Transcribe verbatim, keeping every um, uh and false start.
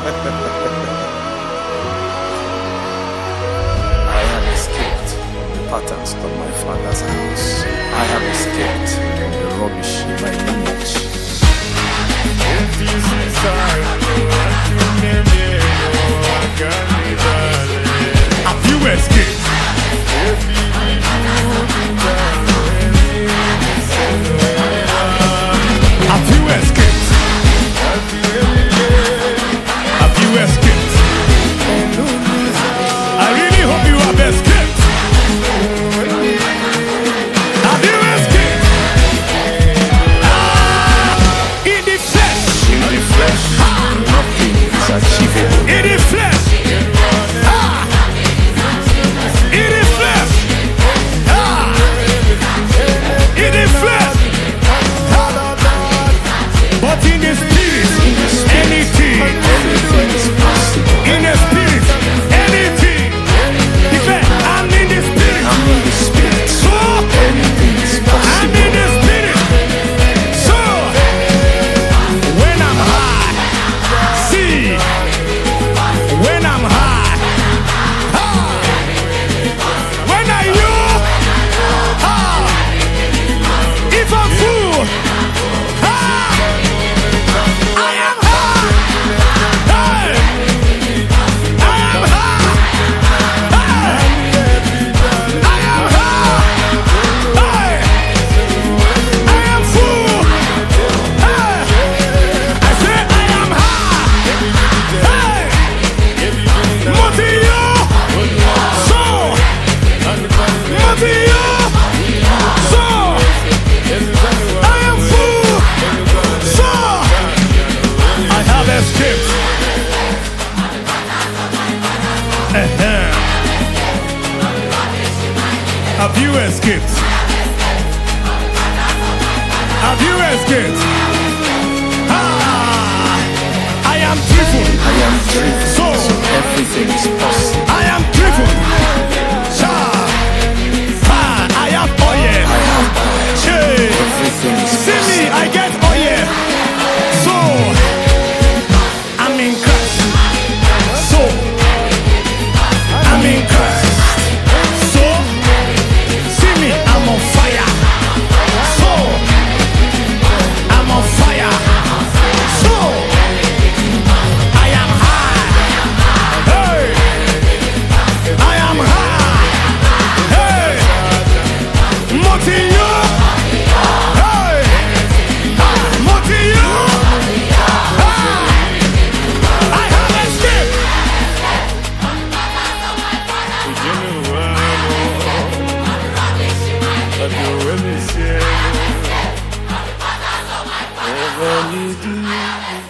I have escaped the patterns of my father's house. I have escaped the rubbish in my lineage. Have you escaped? Have you escaped? Have you escaped? I really hope you have escaped. Have you escaped? Ah, in the flesh. In the flesh, nothing is achievable. In the flesh. Ah, in the flesh. Ah, in the flesh. But in the spirit, anything, Everything is possible. in the spirit, anything. Declare, I'm in the spirit. I'm in the spirit. So, Anything is I'm possible. in the spirit. So, when I'm high, see, when I'm high, ah, when I you, ah, if I'm full, ah, I am high. Hey, I am high. Hey, I am high. Hey, I am full. Hey, I say I am high. Hey, Motio, so, Motio, so, I am full. So, I have escaped. Uh-huh. Have you escaped? Have you escaped? Ah, I am driven. I am driven. So, Everything is possible. I am driven. Sha, ah, I am oil. I have oil. Hey, Everything is see me, I get oil. So, I'm in Christ. So, I'm in Christ. So, see me, I'm on fire. So, I'm on fire. So, I am high. Hey, I am high. Hey, Motio. Hey, Motio. Ah, I have escaped. Never need you.